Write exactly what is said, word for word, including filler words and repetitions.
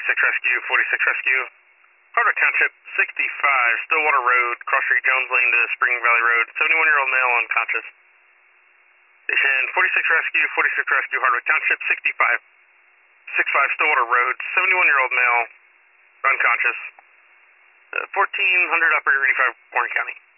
forty-six Rescue, forty-six Rescue. Hardwick Township, sixty-five, Stillwater Road, Cross Street, Jones Lane to Spring Valley Road, seventy-one-year-old male unconscious. Station forty-six Rescue, forty-six Rescue, Hardwick Township, sixty-five, sixty-five Stillwater Road, seventy-one-year-old male unconscious. Uh, fourteen hundred Upper eighty-five, Warren County.